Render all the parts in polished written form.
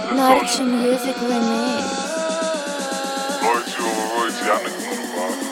Narchi Music Remix. Loyalty over royalty, I know you know the vibe.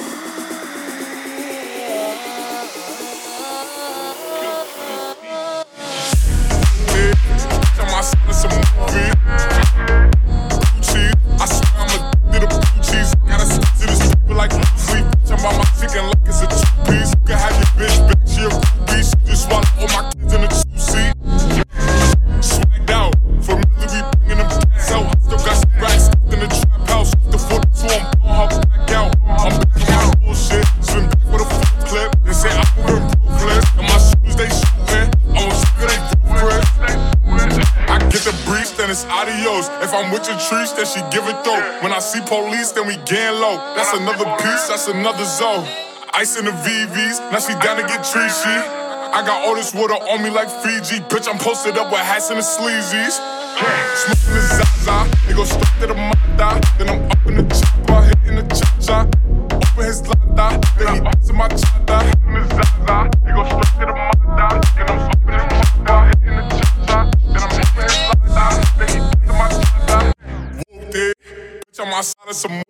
Time I saw some movie. Blue cheese, I swear I'm addicted to blue cheese. Gotta stick to this people like blue sleep. Talking about my chicken like it's a two-piece. You can have your bitch back, she a groupie. She just swallow all my kids in a two-seat. Swagged out, familiar, we bringing them gas out. I still got some racks stuck in the trap house. The 42, I'm blowing her back out. I'm back on my bullshit, swim back with a full clip. They say I'm moving ruthless, and my shoes they shooting. I'm a sugar, they ruthless. I get the breeze, then it's adios. If I'm with your trees, then she give it though. When I see police, then we gang low. That's another piece, that's another zone. Ice in the VVs, now she down to get treachy. I got all this water on me like Fiji. Bitch, I'm posted up with hats and the sleazies. Smoking the Zaza, they go straight to the Mata. Then I'm up in the chopper, hitting the cha-cha. Open his lata, then he to my chata. Smoking the Zaza, they go straight to the Mata. Then I'm up in the Mata, hitting the cha-cha. Then I'm open his lata, then he to my chata. Whooped it, bitch, I'm outside of some